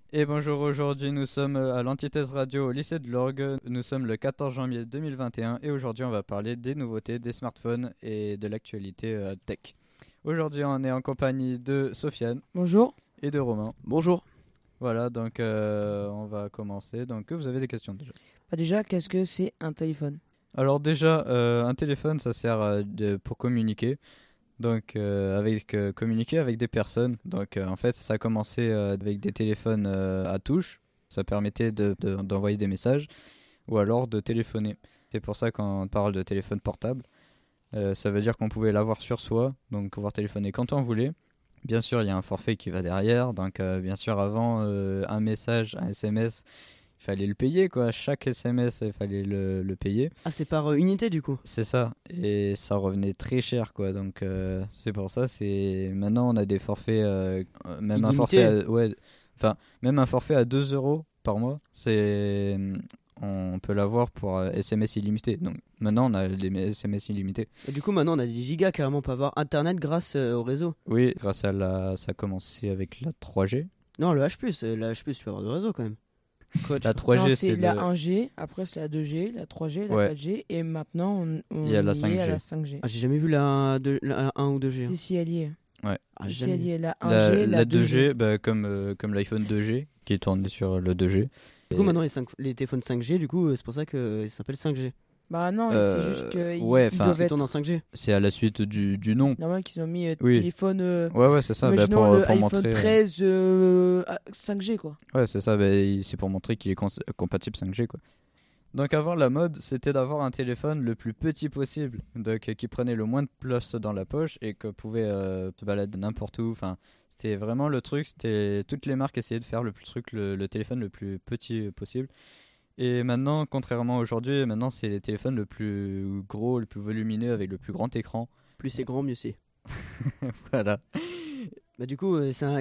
Et bonjour, aujourd'hui nous sommes à l'Antithèse Radio au lycée de l'Orgue. Nous sommes le 14 janvier 2021 et aujourd'hui on va parler des nouveautés des smartphones et de l'actualité tech. Aujourd'hui on est en compagnie de Sofiane. Bonjour. Et de Romain. Bonjour. Voilà, donc on va commencer. Donc vous avez des questions déjà? Déjà, qu'est-ce que c'est un téléphone? Alors déjà, un téléphone ça sert pour communiquer. Donc communiquer avec des personnes. Donc en fait ça a commencé avec des téléphones à touche. Ça permettait d'envoyer des messages ou alors de téléphoner. C'est pour ça qu'on parle de téléphone portable. Ça veut dire qu'on pouvait l'avoir sur soi, donc pouvoir téléphoner quand on voulait. Bien sûr il y a un forfait qui va derrière. Donc bien sûr avant un message, un SMS, il fallait le payer quoi. Chaque SMS il fallait le payer. Ah, c'est par unité du coup. C'est ça, et ça revenait très cher quoi, donc c'est pour ça, maintenant on a des forfaits, même un forfait même un forfait à 2 euros par mois, on peut l'avoir pour SMS illimité, donc maintenant on a les SMS illimités. Et du coup maintenant on a des gigas carrément, on peut avoir internet grâce au réseau. Oui, grâce à ça a commencé avec la 3G. Non, le H+, tu peux avoir du réseau quand même. Quoi, la 3G non, c'est la 1G, après c'est la 2G, la 3G, la 4G, et maintenant on y a la 5G. À la 5G. Ah, j'ai jamais vu la 1 ou 2G. Si, elle y est. Ouais. Si, elle y est, la 1G, la 2G, bah, comme l'iPhone 2G, qui est tourné sur le 2G. Du coup maintenant les téléphones 5G, du coup c'est pour ça que ça s'appelle 5G. Bah non, c'est juste qu'ils doivent être en 5G. C'est à la suite du nom. Normal qu'ils ont mis téléphone. Ouais, c'est ça. Imaginons le iPhone montrer, 13 5G quoi. Ouais, c'est ça. C'est pour montrer qu'il est compatible 5G quoi. Donc avant la mode, c'était d'avoir un téléphone le plus petit possible, donc qui prenait le moins de place dans la poche et que pouvait te balader n'importe où. Enfin, c'était vraiment le truc. C'était toutes les marques essayaient de faire le téléphone le plus petit possible. Et maintenant, contrairement à aujourd'hui, maintenant c'est les téléphones le plus gros, le plus volumineux avec le plus grand écran. Plus c'est grand, mieux c'est. Voilà. Bah du coup, ça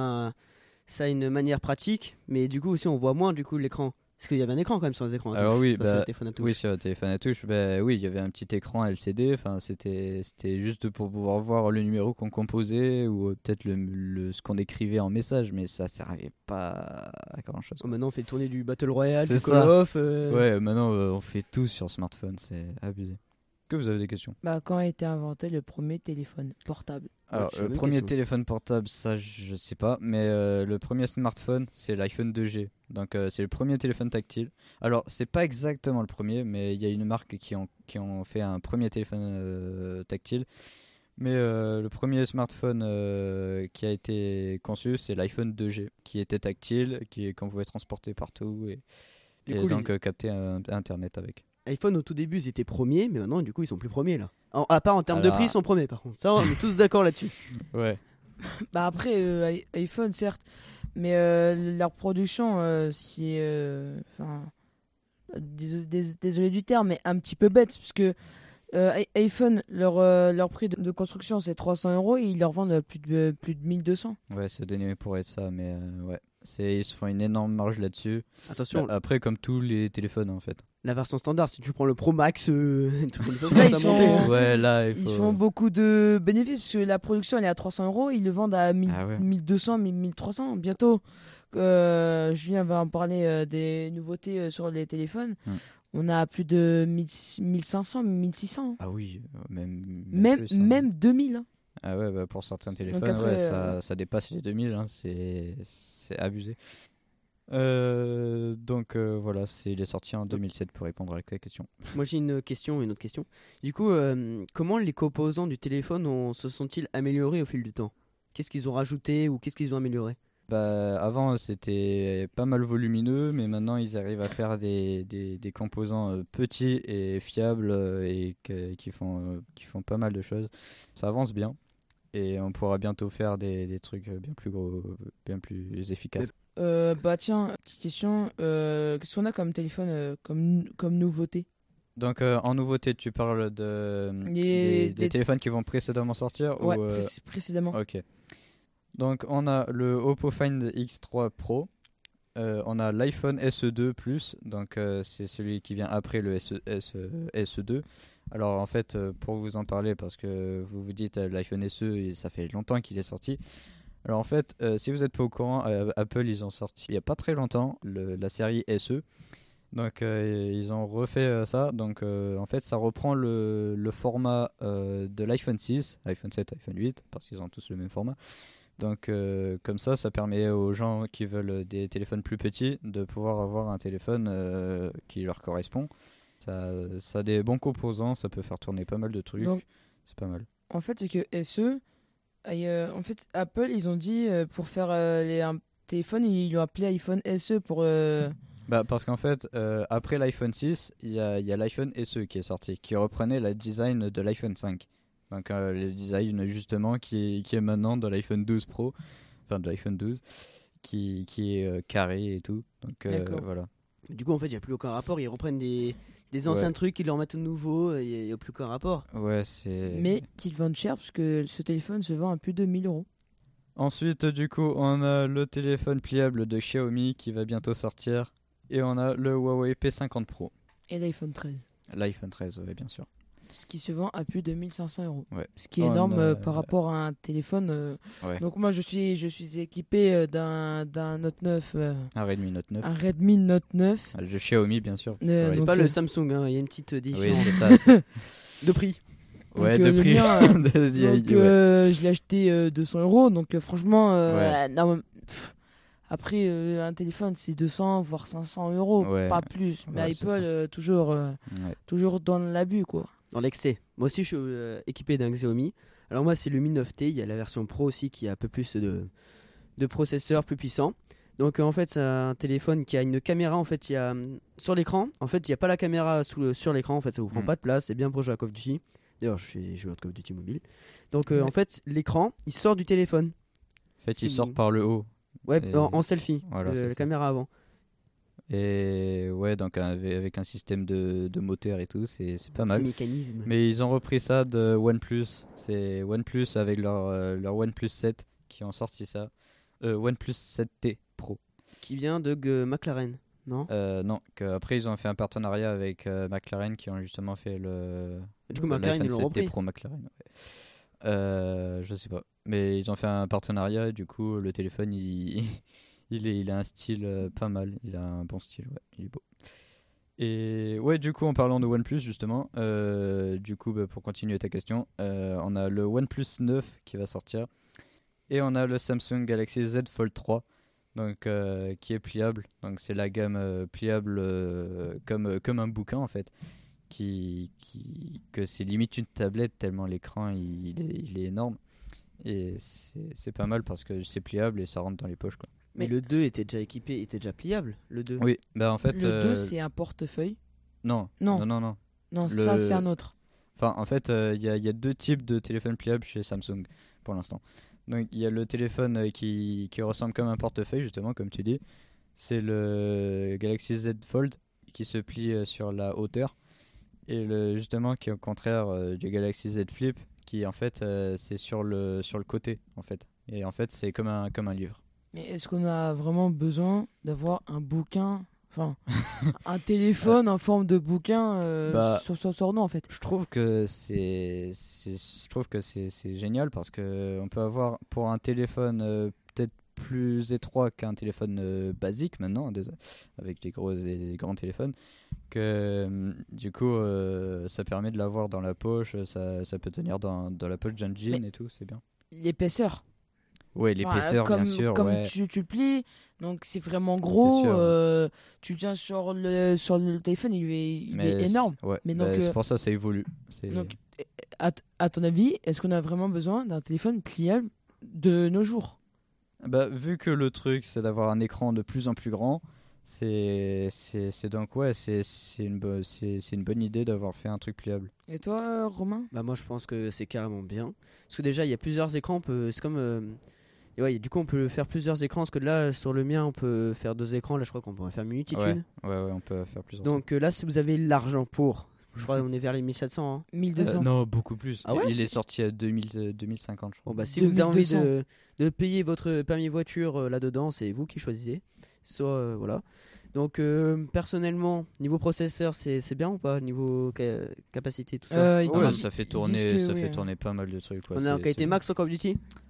a une manière pratique, mais du coup aussi on voit moins du coup l'écran. Parce qu'il y avait un écran quand même sur les écrans. Alors oui, sur le téléphone à touche. Oui, sur le téléphone à touche, oui, il y avait un petit écran LCD. Enfin, c'était juste pour pouvoir voir le numéro qu'on composait ou peut-être ce qu'on écrivait en message, mais ça servait pas à grand chose. Oh, maintenant on fait tourner du Battle Royale, du ça. Call of. Ouais, maintenant on fait tout sur smartphone, c'est abusé. Que vous avez des questions? Bah, quand a été inventé le premier téléphone portable? Alors, le premier téléphone portable, ça je sais pas, mais le premier smartphone, c'est l'iPhone 2G. Donc, c'est le premier téléphone tactile. Alors, c'est pas exactement le premier, mais il y a une marque qui ont fait un premier téléphone tactile. Mais le premier smartphone qui a été conçu, c'est l'iPhone 2G, qui était tactile, qu'on pouvait transporter partout et donc capter Internet avec. iPhone au tout début ils étaient premiers, mais maintenant du coup ils sont plus premiers là. À part en termes de prix ils sont premiers par contre. Ça on est tous d'accord là-dessus. Ouais. Bah après iPhone certes, mais leur production désolé du terme, mais un petit peu bête parce que iPhone leur prix de construction c'est 300 € et ils leur vendent plus de 1200. Ouais, c'est donné pour être ça, mais ouais. Ils se font une énorme marge là-dessus. Attention. Après, comme tous les téléphones en fait. La version standard, si tu prends le Pro Max, ils font beaucoup de bénéfices parce que la production elle est à 300 €, ils le vendent à 1200, 1300 bientôt. Julien va en parler des nouveautés sur les téléphones. On a plus de 1500, 1600. Ah oui, même 2000. Hein. Ah ouais, pour certains téléphones, après, ça dépasse les 2000, hein, c'est abusé. Donc voilà, il est sorti en 2007 pour répondre à la question. Moi j'ai une autre question. Du coup, comment les composants du téléphone se sont-ils améliorés au fil du temps? Qu'est-ce qu'ils ont rajouté ou qu'est-ce qu'ils ont amélioré? Avant c'était pas mal volumineux, mais maintenant ils arrivent à faire des composants petits et fiables et qui font pas mal de choses. Ça avance bien et on pourra bientôt faire des trucs bien plus gros, bien plus efficaces. Bah tiens, petite question, qu'est-ce qu'on a comme téléphone comme nouveauté? Donc en nouveauté, tu parles des téléphones qui vont précédemment sortir? Ouais, précédemment. Ok. Donc on a le Oppo Find X3 Pro, on a l'iPhone SE2 Plus, donc c'est celui qui vient après le SE2. Alors en fait, pour vous en parler, parce que vous vous dites l'iPhone SE, et ça fait longtemps qu'il est sorti. Alors en fait, si vous n'êtes pas au courant, Apple ils ont sorti il n'y a pas très longtemps la série SE. Donc ils ont refait ça. Donc en fait ça reprend le format de l'iPhone 6, iPhone 7, iPhone 8 parce qu'ils ont tous le même format. Donc comme ça permet aux gens qui veulent des téléphones plus petits de pouvoir avoir un téléphone qui leur correspond. Ça a des bons composants, ça peut faire tourner pas mal de trucs. Donc, c'est pas mal. En fait c'est que SE, en fait Apple ils ont dit pour faire un téléphone ils l'ont appelé iPhone SE pour... parce qu'en fait, après l'iPhone 6, il y a l'iPhone SE qui est sorti, qui reprenait le design de l'iPhone 5. Donc le design justement qui est maintenant dans l'iPhone 12 Pro, enfin de l'iPhone 12, qui est carré et tout. Donc voilà. Du coup en fait il n'y a plus aucun rapport, ils reprennent des anciens trucs, ils leur mettent au nouveau, il n'y a plus aucun rapport. Ouais, c'est... Mais qu'ils vendent cher parce que ce téléphone se vend à plus de 1000 €. Ensuite du coup on a le téléphone pliable de Xiaomi qui va bientôt sortir. Et on a le Huawei P50 Pro. Et l'iPhone 13. L'iPhone 13, oui, bien sûr. Ce qui se vend à plus de 1500 €. Ouais. Ce qui est énorme par rapport à un téléphone. Ouais. Donc moi, je suis équipé d'un Note 9. Un Redmi Note 9. Un Redmi Note 9. De Xiaomi, bien sûr. C'est pas le Samsung, il y a une petite différence. Oui, c'est ça. De prix. Ouais, de prix. Je l'ai acheté 200 €. Donc franchement, non, après, un téléphone, c'est 200 voire 500 €, pas plus. Mais Apple, toujours dans l'abus, quoi. Dans l'excès. Moi aussi, je suis équipé d'un Xiaomi. Alors moi, c'est le Mi 9T. Il y a la version Pro aussi qui a un peu plus de processeur plus puissant. Donc en fait, c'est un téléphone qui a une caméra. En fait, il y a sur l'écran. En fait, il n'y a pas la caméra sur l'écran. En fait, ça vous prend pas de place. C'est bien pour jouer à Call of Duty. D'ailleurs, je suis joueur de Call of Duty mobile. Donc en fait, l'écran, il sort du téléphone. En fait, il sort par le haut. Ouais, en selfie, voilà, la caméra avant. Et ouais, donc avec un système de moteur et tout, c'est pas mal. Mécanisme. Mais ils ont repris ça de OnePlus. C'est OnePlus avec leur OnePlus 7 qui ont sorti ça. OnePlus 7T Pro. Qui vient de McLaren, non Non, après ils ont fait un partenariat avec McLaren qui ont justement fait du coup, McLaren ils l'ont repris. Pro McLaren. Ouais. Je sais pas. Mais ils ont fait un partenariat et du coup le téléphone il a un style pas mal. Il a un bon style, ouais, il est beau. Et ouais, du coup en parlant de OnePlus justement, du coup pour continuer ta question, on a le OnePlus 9 qui va sortir. Et on a le Samsung Galaxy Z Fold 3 donc, qui est pliable. Donc c'est la gamme pliable comme un bouquin en fait. Que c'est limite une tablette tellement l'écran il est énorme. Et c'est pas mal parce que c'est pliable et ça rentre dans les poches quoi. Mais le 2 était déjà équipé, était déjà pliable, le 2. Oui, bah en fait le 2 c'est un portefeuille. Non, ça c'est un autre. Enfin en fait il y a deux types de téléphones pliables chez Samsung pour l'instant. Donc il y a le téléphone qui ressemble comme un portefeuille justement comme tu dis. C'est le Galaxy Z Fold qui se plie sur la hauteur. Et justement qui est au contraire du Galaxy Z Flip qui en fait c'est sur le côté en fait. Et en fait c'est comme un livre. Mais est-ce qu'on a vraiment besoin d'avoir un bouquin, enfin un téléphone en forme de bouquin sur nous en fait? Je trouve que c'est génial parce que on peut avoir pour un téléphone peut-être plus étroit qu'un téléphone basique maintenant avec les grands téléphones que du coup ça permet de l'avoir dans la poche, ça peut tenir dans la poche d'un jean et tout, c'est bien. L'épaisseur. Ouais, l'épaisseur bien sûr. Comme ouais. tu plies, donc c'est vraiment gros. Tu tiens sur le téléphone, il est énorme. Ouais. Mais donc, c'est pour ça ça évolue. Donc, à ton avis, est-ce qu'on a vraiment besoin d'un téléphone pliable de nos jours? Vu que le truc c'est d'avoir un écran de plus en plus grand, c'est donc ouais c'est une bonne idée d'avoir fait un truc pliable. Et toi Romain? Moi je pense que c'est carrément bien parce que déjà il y a plusieurs écrans, c'est comme et ouais, du coup on peut faire plusieurs écrans parce que là sur le mien on peut faire 2 écrans, là je crois qu'on pourrait faire multitude. Ouais, on peut faire plusieurs. Donc là si vous avez l'argent pour, je crois qu'on est vers les 1700 hein. 1200. Non, beaucoup plus. Ah ouais, il est sorti à 2050 je crois. Bon si vous avez envie de payer votre permis voiture là-dedans, c'est vous qui choisissez. Soit voilà. Donc personnellement, niveau processeur, c'est bien ou pas niveau capacité tout ça? Ça fait tourner pas mal de trucs. On a en qualité max sur Call of Duty?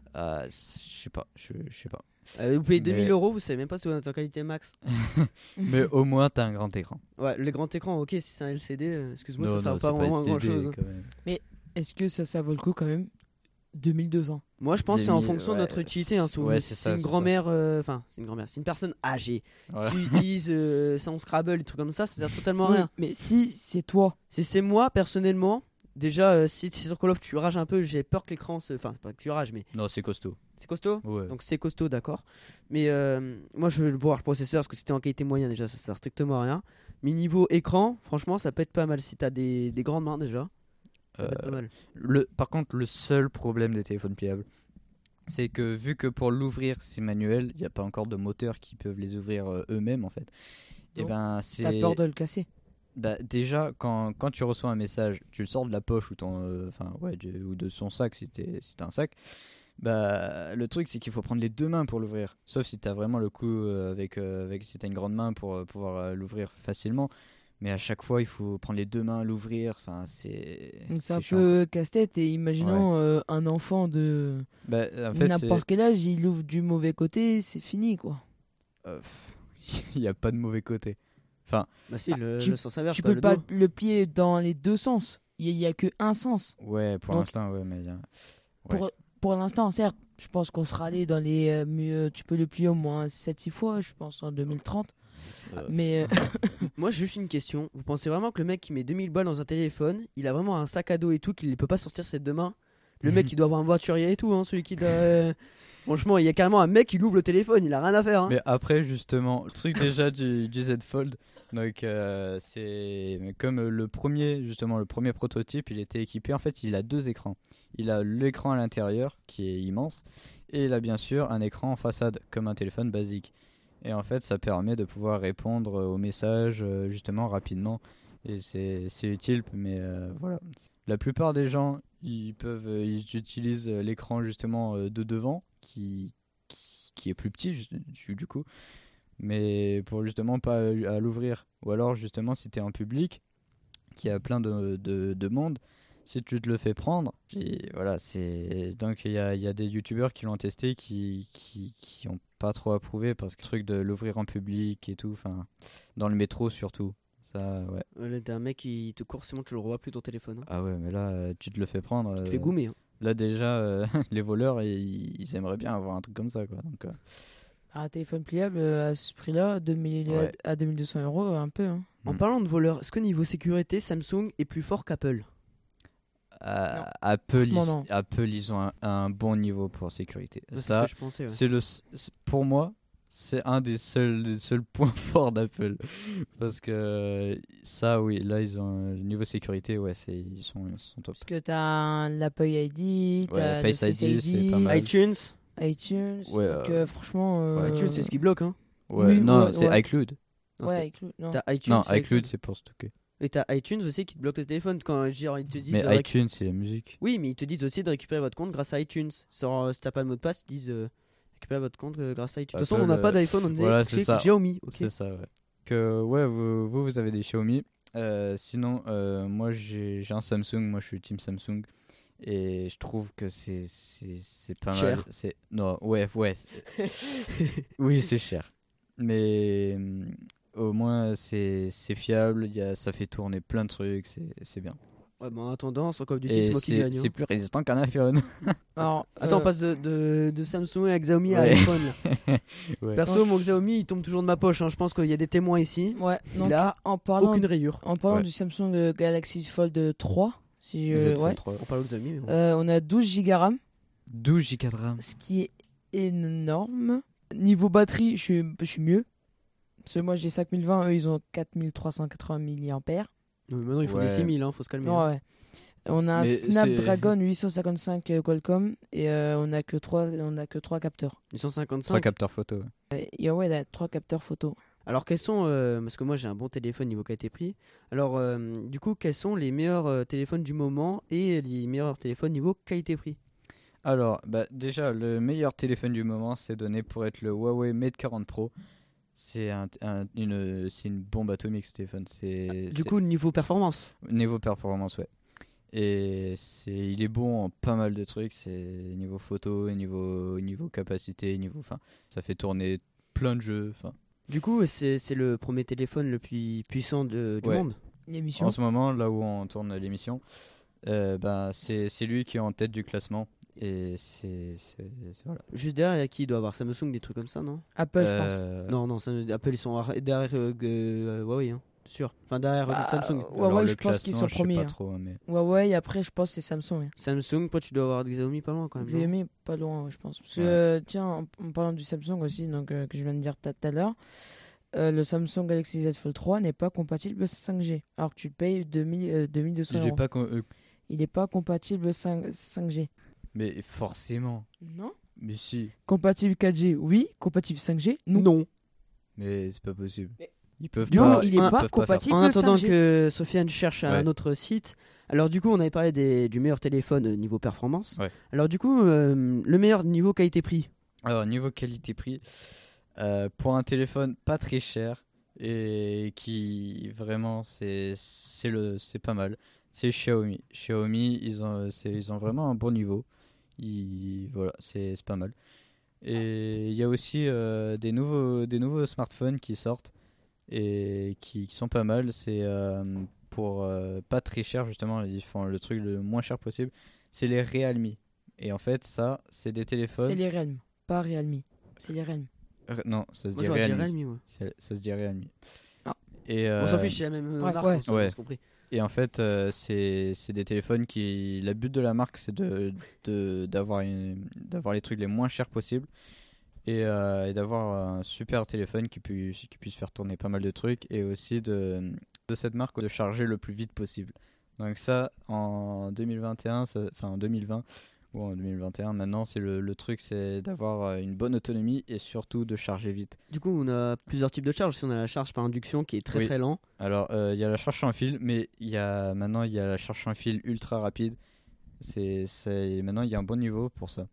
Je sais pas. Vous payez 2000 €, vous savez même pas si vous êtes en qualité max. Mais au moins, t'as un grand écran. Ouais, le grand écran, ok, si c'est un LCD, excuse-moi, ça sert c'est pas vraiment à grand LCD, chose. quand même. Mais est-ce que ça vaut le coup quand même 2200? Moi, je pense que c'est en fonction de notre utilité. Hein, si ouais, c'est une grand-mère, c'est une grand-mère, c'est une personne âgée Voilà. qui utilise ça en Scrabble, des trucs comme ça sert totalement à rien. Mais si c'est toi, Si c'est moi, personnellement, déjà, si c'est sur Call of, tu rages un peu, j'ai peur que l'écran se. Enfin, pas que tu rages, mais. Non, c'est costaud. C'est costaud. Ouais. Donc c'est costaud, d'accord. Mais moi, je veux voir le processeur parce que c'était en qualité moyenne, déjà, ça sert strictement à rien. Mais niveau écran, franchement, ça peut être pas mal. Si t'as des grandes mains déjà, ça peut être pas mal. Par contre, le seul problème des téléphones pliables, c'est que vu que pour l'ouvrir c'est manuel, il n'y a pas encore de moteurs qui peuvent les ouvrir eux-mêmes en fait. Et ben t'as peur de le casser. Bah, déjà quand tu reçois un message, tu le sors de la poche ou ou de son sac si t'as un sac. Bah le truc c'est qu'il faut prendre les deux mains pour l'ouvrir. Sauf si t'as vraiment le coup avec si t'as une grande main pour pouvoir l'ouvrir facilement. Mais à chaque fois, il faut prendre les deux mains, l'ouvrir. Enfin, donc c'est un peu casse-tête. Et imaginons un enfant de n'importe quel âge, il ouvre du mauvais côté, c'est fini quoi. Il n'y a pas de mauvais côté. Enfin, bah si, le sens inverse. Tu peux pas le plier dans les deux sens. Il y a que un sens. Ouais, pour l'instant, ouais, mais pour l'instant, certes, je pense qu'on sera allé dans les tu peux le plier au moins 7-6 fois, je pense en 2030. Mais moi j'ai juste une question. Vous pensez vraiment que le mec qui met 2000 balles dans un téléphone, il a vraiment un sac à dos et tout, qu'il ne peut pas sortir ses deux mains? Le mec il doit avoir un voiturier et tout, hein, celui qui doit... Franchement, il y a carrément un mec qui ouvre le téléphone, il a rien à faire. Hein. Mais après, justement, le truc déjà du Z Fold, donc c'est comme le premier prototype, il était équipé. En fait, il a deux écrans. Il a l'écran à l'intérieur qui est immense, et il a bien sûr un écran en façade comme un téléphone basique. Et en fait, ça permet de pouvoir répondre aux messages justement rapidement. Et c'est utile, mais voilà. La plupart des gens, ils utilisent l'écran justement de devant, qui est plus petit du coup. Mais pour justement pas à l'ouvrir. Ou alors justement si tu es en public, qu'il y a plein de monde, si tu te le fais prendre, puis voilà, donc il y a des youtubeurs qui l'ont testé qui ont pas trop approuvé parce que le truc de l'ouvrir en public et tout, enfin dans le métro surtout, ça ouais. Là t'as un mec qui te court, c'est bon, tu le revois plus ton téléphone. Hein. Ah ouais, mais là tu te le fais prendre. Tu te fais goumer. Hein. Là déjà les voleurs ils aimeraient bien avoir un truc comme ça quoi. Donc un téléphone pliable à ce prix-là, à 2200 €, un peu. Hein. En parlant de voleurs, est-ce que niveau sécurité, Samsung est plus fort qu'Apple? Apple, ils ont un bon niveau pour sécurité. C'est ce que je pensais, ouais. Pour moi, c'est un des seuls points forts d'Apple. Parce que ça, oui, là, ils ont niveau sécurité, ouais, ils sont top. Parce que t'as l'Apple ID, t'as Face ID, c'est pas mal. iTunes, ouais, donc franchement... iTunes, c'est ce qui bloque, hein. Ouais, oui, non, ouais, c'est ouais. iCloud. Ouais, iCloud, non. T'as iTunes, non, iCloud, c'est pour stocker. Et t'as iTunes aussi qui te bloque le téléphone quand genre, ils te disent. Mais iTunes, c'est la musique. Oui, mais ils te disent aussi de récupérer votre compte grâce à iTunes. Si t'as pas de mot de passe, ils disent récupérer votre compte grâce à iTunes. De toute façon, on n'a pas d'iPhone, on disait voilà, c'est ça. Xiaomi. Okay. C'est ça, ouais. Que ouais, vous avez des Xiaomi. Sinon, moi j'ai un Samsung. Moi, je suis team Samsung. Et je trouve que c'est pas cher. Mal. Non, ouais. Oui, c'est cher. Mais au moins c'est fiable, ça fait tourner plein de trucs, c'est bien. Ouais, bah en attendant, c'est comme du Sismo qui gagne. C'est plus résistant qu'un iPhone. Alors, attends, on passe de Samsung à Xiaomi à iPhone. Ouais. Perso, mon Xiaomi il tombe toujours de ma poche. Hein. Je pense qu'il y a des témoins ici. Ouais, donc là, aucune rayure. En parlant du Samsung Galaxy Fold 3, ouais. 3. On parle de Xiaomi. Mais bon. On a 12 Go RAM. 12 Go de RAM. Ce qui est énorme. Niveau batterie, je suis mieux. Parce que moi j'ai 5020, eux ils ont 4380 mAh. Maintenant il faut des 6000, faut se calmer. Ouais. On a un Snapdragon 855 Qualcomm et on a que 3 capteurs. 855 3 capteurs photo. Ouais, 3 capteurs photo. Alors quels sont, parce que moi j'ai un bon téléphone niveau qualité-prix, alors du coup quels sont les meilleurs téléphones du moment et les meilleurs téléphones niveau qualité-prix? Alors déjà le meilleur téléphone du moment c'est donné pour être le Huawei Mate 40 Pro. C'est une bombe atomique ce téléphone. Du coup niveau performance? Niveau performance, ouais. Et il est bon en pas mal de trucs. C'est niveau photo, niveau capacité, enfin, ça fait tourner plein de jeux. Enfin. Du coup, c'est le premier téléphone le plus puissant du monde. L'émission. En ce moment, là où on tourne l'émission, c'est lui qui est en tête du classement. Et voilà. Juste derrière, il y a qui? Il doit avoir Samsung, des trucs comme ça, non? Apple, je pense. Non, Apple, ils sont derrière Huawei, hein, sûr. Enfin, derrière Samsung. Huawei, je pense qu'ils sont premiers. Pas trop, mais... Huawei, après, je pense que c'est Samsung. Hein. Samsung, après, tu dois avoir Xiaomi pas loin quand même. Xiaomi, pas loin, je pense. Parce que, tiens, en parlant du Samsung aussi, donc, que je viens de dire tout à l'heure, le Samsung Galaxy Z Fold 3 n'est pas compatible 5G. Alors que tu payes 2200 €. Il n'est pas compatible 5G. Mais forcément. Non. Mais si. Compatible 4G, oui. Compatible 5G, non. Mais c'est pas possible. Ils peuvent non, pas. il n'est pas compatible 5G. En attendant que Sofiane cherche un autre site. Alors du coup, on avait parlé du meilleur téléphone niveau performance. Ouais. Alors du coup, le meilleur niveau qualité-prix. Alors niveau qualité-prix, pour un téléphone pas très cher et qui vraiment c'est pas mal. C'est Xiaomi. Xiaomi, ils ont vraiment un bon niveau. Voilà, c'est pas mal. Et il y a aussi des nouveaux smartphones qui sortent et qui sont pas mal. C'est pour pas très cher justement. Ils font le truc le moins cher possible. C'est les Realme. Et en fait, ça, c'est des téléphones. C'est les Realme, pas Realme. C'est les Realme. Non, ça se Moi, dit Realme. Realme, ça se dit Realme. Ah. Et on s'en fiche, c'est la même marque. Ouais. On s'en compris. Et en fait, c'est des téléphones qui... Le but de la marque, c'est d'avoir les trucs les moins chers possibles et d'avoir un super téléphone qui puisse faire tourner pas mal de trucs et aussi de cette marque de charger le plus vite possible. Donc ça, en 2021, enfin en 2020 ou en 2021, maintenant, c'est le truc, c'est d'avoir une bonne autonomie et surtout de charger vite. Du coup, on a plusieurs types de charges. On a la charge par induction qui est très très lent. Alors, il y a la charge sans fil, mais maintenant, il y a la charge sans fil ultra rapide. Maintenant, il y a un bon niveau pour ça.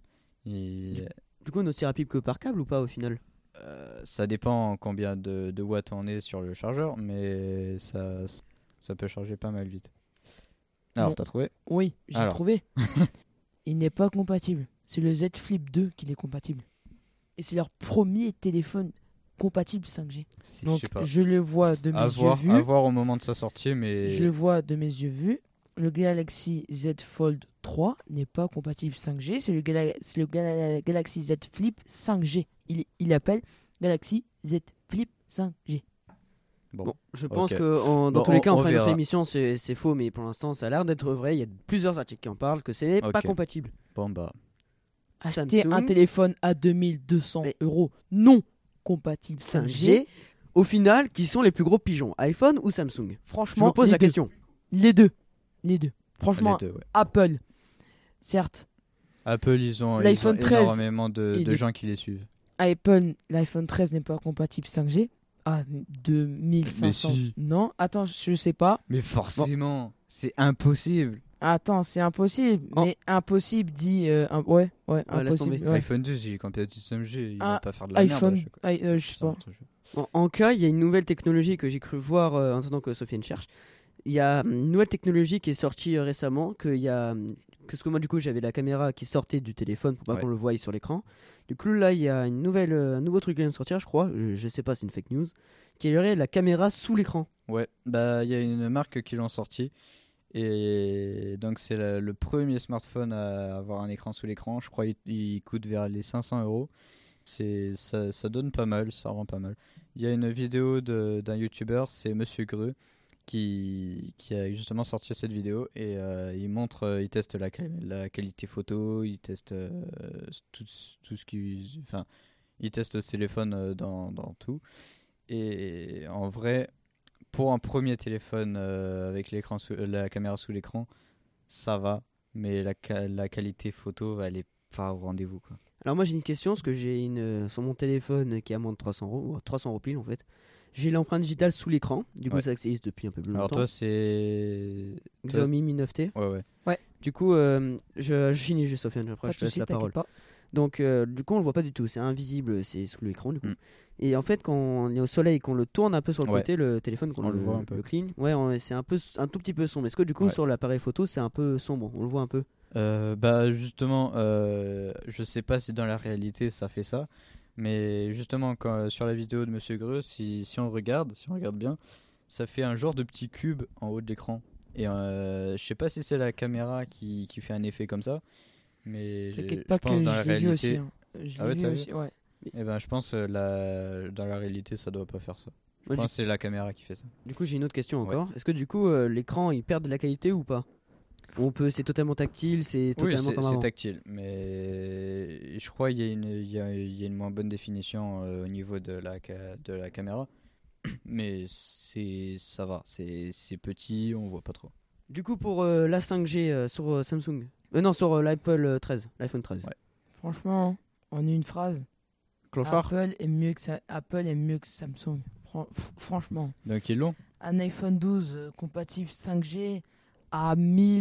Du coup, on est aussi rapide que par câble ou pas au final? Ça dépend combien de watts on est sur le chargeur, mais ça peut charger pas mal vite. Alors, t'as trouvé? Oui, j'ai trouvé. Il n'est pas compatible. C'est le Z Flip 2 qui est compatible. Et c'est leur premier téléphone compatible 5G. Donc je le vois de mes yeux vus. À voir au moment de sa sortie, mais... Je le vois de mes yeux vus. Le Galaxy Z Fold 3 n'est pas compatible 5G. C'est le Galaxy Z Flip 5G. Il appelle Galaxy Z Flip 5G. Bon, je pense que dans tous les cas, on fera une autre émission, c'est faux, mais pour l'instant, ça a l'air d'être vrai. Il y a plusieurs articles qui en parlent que ce n'est pas compatible. Bon, bah. Acheter un téléphone à 2200 € non compatible 5G. Au final, qui sont les plus gros pigeons, iPhone ou Samsung? Franchement, je me pose la question. Les deux. Franchement, les deux, ouais. Apple, certes. Ils ont L'iPhone 13 énormément de gens qui les suivent. Apple, l'iPhone 13 n'est pas compatible 5G. Ah, 2500. Mais si. Non, attends, je sais pas. Mais forcément, c'est impossible. Attends, c'est impossible. Mais impossible dit... ouais, impossible. Ouais. iPhone 2, c'est compatible 5G. Il va pas faire de la merde. Je sais pas. En cas, il y a une nouvelle technologie que j'ai cru voir en attendant que Sofiane cherche. Il y a une nouvelle technologie qui est sortie récemment. Parce que moi, du coup, j'avais la caméra qui sortait du téléphone pour pas qu'on le voie sur l'écran. Du coup, là, il y a un nouveau truc qui vient de sortir, je crois. Je sais pas, c'est une fake news. Qui est la caméra sous l'écran. Ouais, il y a une marque qui l'ont sorti. Et donc, c'est le premier smartphone à avoir un écran sous l'écran. Je crois qu'il coûte vers les 500 €. Ça donne pas mal, ça rend pas mal. Il y a une vidéo d'un YouTuber, c'est Monsieur Greux, qui a justement sorti cette vidéo et il teste la qualité photo, il teste tout ce qui, enfin, il teste le téléphone dans tout. Et en vrai, pour un premier téléphone avec la caméra sous l'écran, ça va, mais la qualité photo, elle est pas au rendez-vous, quoi. Alors moi j'ai une question, parce que j'ai sur mon téléphone qui est à moins de 300 €, 300 € pile en fait. J'ai l'empreinte digitale sous l'écran, du coup ça existe depuis un peu plus longtemps. Alors toi c'est... Xiaomi Mi 9T. Ouais. Du coup, je finis juste Sofiane, après je te laisse la parole. Donc du coup on le voit pas du tout, c'est invisible, c'est sous l'écran du coup. Et en fait quand on est au soleil, qu'on le tourne un peu sur le côté, le téléphone, qu'on le voit un peu. Le cligne, c'est un tout petit peu sombre. Est-ce que du coup sur l'appareil photo c'est un peu sombre, on le voit un peu? Bah justement, je sais pas si dans la réalité ça fait ça, mais justement sur la vidéo de Monsieur Greux, si on regarde bien, ça fait un genre de petit cube en haut de l'écran. Et je sais pas si c'est la caméra qui fait un effet comme ça, mais je pense dans la réalité. Aussi, hein. Je l'ai vu aussi, ouais. Et ben je pense dans la réalité ça doit pas faire ça. Je pense que c'est la caméra qui fait ça. Du coup j'ai une autre question encore. Est-ce que du coup l'écran il perd de la qualité ou pas? C'est totalement tactile, c'est totalement comme avant. C'est tactile, mais je crois qu'il y a une moins bonne définition au niveau de la caméra. Mais ça va, c'est petit, on voit pas trop. Du coup pour la 5G sur Samsung, sur l'iPhone 13. Ouais. Franchement, en une phrase, Clochard. Apple est mieux que Samsung. Franchement. Donc ils l'ont. Un iPhone 12 compatible 5G à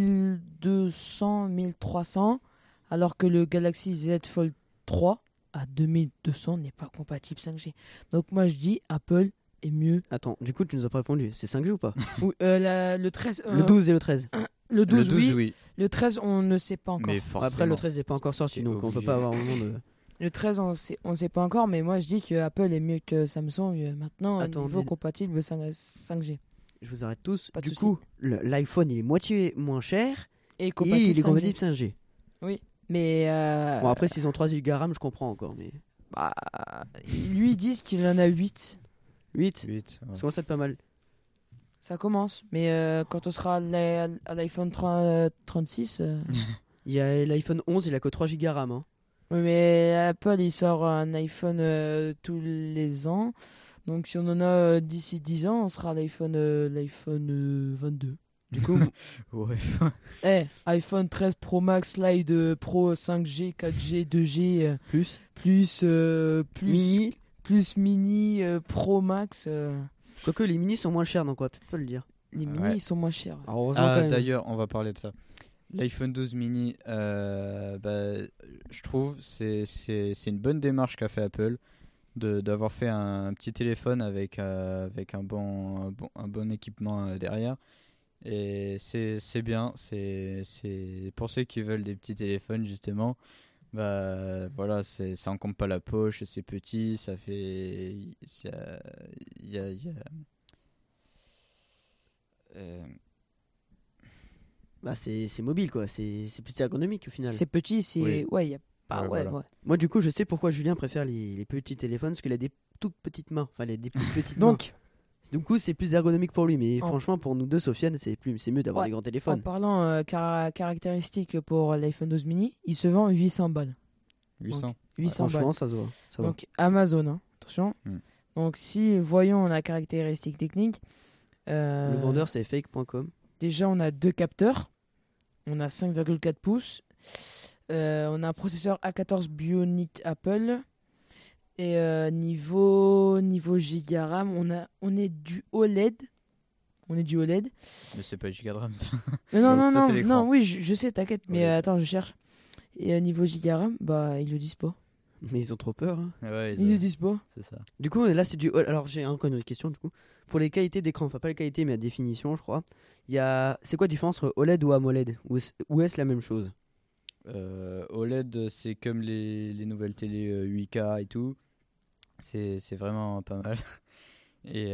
1200, 1300, alors que le Galaxy Z Fold 3 à 2200 n'est pas compatible 5G. Donc moi je dis Apple est mieux. Attends, du coup tu nous as pas répondu, c'est 5G ou pas? Oui, le 13. Le 12 et le 13. Le 12, oui. Le 13, on ne sait pas encore. Mais après, le 13 n'est pas encore sorti, donc on peut pas avoir vraiment de... Le 13, on ne sait pas encore, mais moi je dis que Apple est mieux que Samsung maintenant, niveau compatible 5G. Je vous arrête tous. Du coup, l'iPhone il est moitié moins cher et il est compatible 5G. Oui, mais... Bon, après, s'ils ont 3 Go RAM, je comprends encore, mais... Bah, lui, ils disent qu'il en a 8. 8 ouais. Ça commence à être pas mal. Ça commence, mais quand on sera à l'iPhone 36... Il y a l'iPhone 11, il a que 3 Go RAM. Hein. Oui, mais Apple, il sort un iPhone tous les ans. Donc si on en a d'ici 10 ans, on sera à l'iPhone 22. Du coup... ouais. iPhone 13 Pro Max, Slide Pro 5G, 4G, 2G... plus mini, Pro Max... Quoique les minis sont moins chers, donc on va peut-être pas le dire. Les minis ils sont moins chers. D'ailleurs, on va parler de ça. L'iPhone 12 mini, je trouve c'est une bonne démarche qu'a fait Apple d'avoir fait un petit téléphone avec un bon équipement derrière. Et c'est bien, c'est pour ceux qui veulent des petits téléphones justement. Voilà, ça encombre pas la poche, c'est petit, ça fait c'est mobile quoi, c'est plus ergonomique au final. C'est petit, c'est y a pas voilà. Moi du coup, je sais pourquoi Julien préfère les petits téléphones parce qu'il a des toutes petites mains, enfin des petites mains. Du coup, c'est plus ergonomique pour lui, mais franchement, pour nous deux, Sofiane, c'est mieux d'avoir des grands téléphones. En parlant caractéristiques pour l'iPhone 12 mini, il se vend 800 balles. 800 franchement, balles. ça se voit. Donc, Amazon, hein, attention. Donc, si voyons la caractéristique technique... le vendeur, c'est fake.com. Déjà, on a 2 capteurs. On a 5,4 pouces. On a un processeur A14 Bionic Apple. Et niveau Giga RAM, on est du OLED. Mais c'est pas Giga RAM ça. Non, oui, je sais, t'inquiète. Mais attends, je cherche. Et niveau Giga RAM, ils le disent pas. Mais ils ont trop peur. Hein. Ouais, ils le disent pas. C'est ça. Du coup, là, c'est du OLED. Alors, j'ai encore une autre question, du coup. Pour les qualités d'écran, enfin pas les qualités, mais la définition, je crois. C'est quoi la différence entre OLED ou AMOLED? Ou est-ce la même chose? OLED, c'est comme les nouvelles télé 8K et tout. C'est vraiment pas mal. Et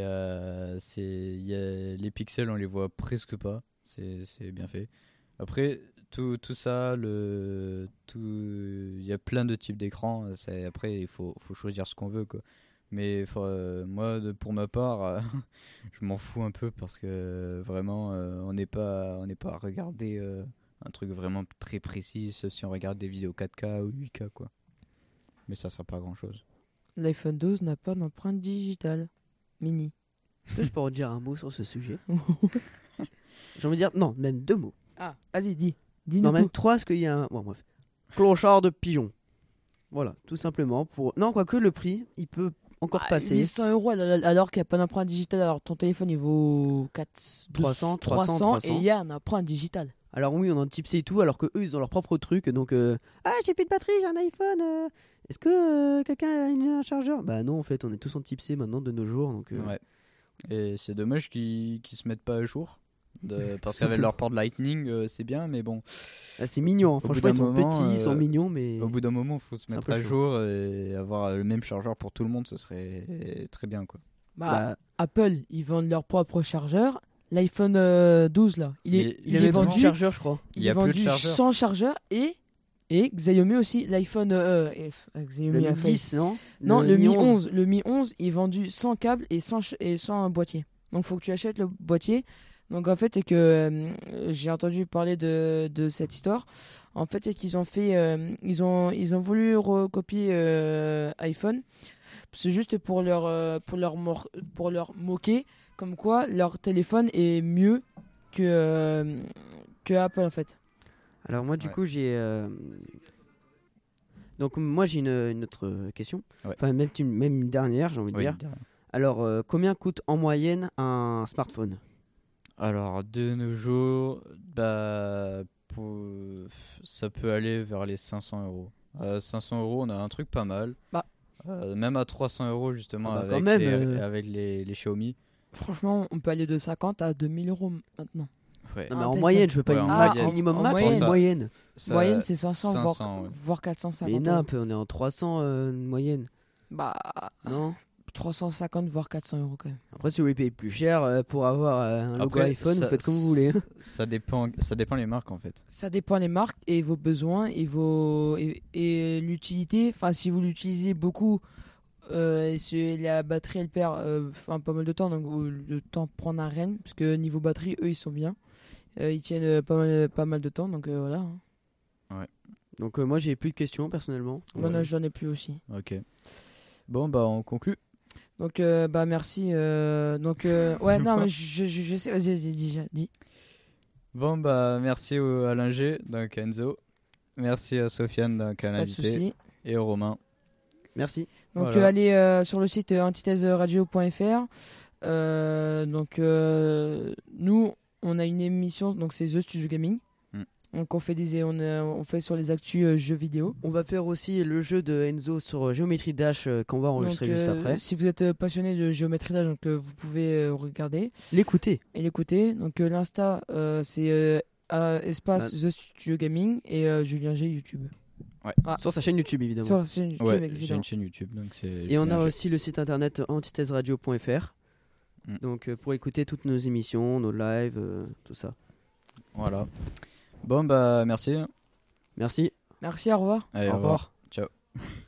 les pixels, on les voit presque pas. C'est bien fait. Après, tout ça, il y a plein de types d'écrans. Après, il faut choisir ce qu'on veut, quoi. Mais moi, pour ma part, je m'en fous un peu parce que vraiment, on n'est pas à regarder un truc vraiment très précis, sauf si on regarde des vidéos 4K ou 8K, quoi. Mais ça sert pas à grand chose. L'iPhone 12 n'a pas d'empreinte digitale mini. Est-ce que je peux redire un mot sur ce sujet? J'ai envie de dire, non, même 2 mots. Ah, vas-y, dis-nous non, tout. même 3, parce qu'il y a un... Bon, bref. Clochard de pigeon. Voilà, tout simplement. Non, quoique le prix, il peut encore passer. 800 € alors qu'il n'y a pas d'empreinte digitale. Alors ton téléphone, il vaut 300 et il y a un empreinte digitale. Alors oui, on a un type C et tout, alors que eux ils ont leur propre truc. Donc ah, j'ai plus de batterie, j'ai un iPhone. Est-ce que quelqu'un a un chargeur? Bah non, en fait, on est tous en type C maintenant de nos jours. Donc Ouais. Et c'est dommage qu'ils se mettent pas à jour. Parce qu'avec leur port de Lightning, c'est bien, mais bon. Ah, c'est mignon, hein. Franchement, ils sont moment, petits, ils sont mignons, mais. Au bout d'un moment, il faut se mettre à jour et avoir le même chargeur pour tout le monde, ce serait très bien, quoi. Apple, ils vendent leur propre chargeur. L'iPhone 12 là, il est vendu chargeur, je crois. Il est vendu sans chargeur et Xiaomi aussi, l'iPhone Xiaomi le Mi 10, non? Non, le Mi 11, le Mi 11 est vendu sans câble et sans boîtier. Donc faut que tu achètes le boîtier. Donc en fait, c'est que j'ai entendu parler de cette histoire. En fait, c'est qu'ils ont fait ils ont voulu recopier iPhone. C'est juste pour leur moquer, comme quoi leur téléphone est mieux que Apple en fait. Alors moi du coup j'ai donc moi j'ai une autre question. Ouais. Enfin même une dernière, j'ai envie de dire. Alors combien coûte en moyenne un smartphone? Alors de nos jours, ça peut aller vers les 500 euros. 500 euros, on a un truc pas mal. Même à 300 euros justement avec les Xiaomi. Franchement, on peut aller de 50 à 2000 euros maintenant. Ouais. Non, mais en moyenne, je veux pas minimum max, en moyenne. Moyenne, c'est 500 voire 450. Mais non, on est en 300 moyenne. Non 350 voire 400 euros quand même. Après, si vous voulez payer plus cher pour avoir un logo iPhone, vous faites comme vous voulez. Ça dépend les marques en fait. Ça dépend les marques et vos besoins et l'utilité. Enfin, si vous l'utilisez beaucoup, la batterie elle perd pas mal de temps, donc le temps de prendre un renne, parce que niveau batterie, eux ils sont bien. Ils tiennent pas mal de temps, donc voilà. Ouais. Donc moi j'ai plus de questions personnellement. Moi non, j'en ai plus aussi. Ok. Bon on conclut. Donc merci. Ouais non mais je sais. Vas-y dis. Bon merci à l'ingé, donc Enzo. Merci à Sofiane, donc à l'invité, et au Romain. Merci. Donc allez sur le site antithèseradio.fr. Nous on a une émission, donc c'est The Studio Gaming. Donc on fait sur les actus jeux vidéo. On va faire aussi le jeu de Enzo sur Geometry Dash qu'on va enregistrer juste après. Si vous êtes passionné de Geometry Dash, donc vous pouvez regarder. L'écouter. Donc l'Insta c'est espace The Studio Gaming et Julien G YouTube. Ouais. Sur sa chaîne YouTube évidemment. Sur sa chaîne YouTube, évidemment. J'ai une chaîne YouTube, donc c'est. Et on a aussi le site internet antithèseradio.fr. Donc pour écouter toutes nos émissions, nos lives, tout ça. Voilà. Bon merci. Merci. Merci, au revoir. Allez, au revoir. Ciao.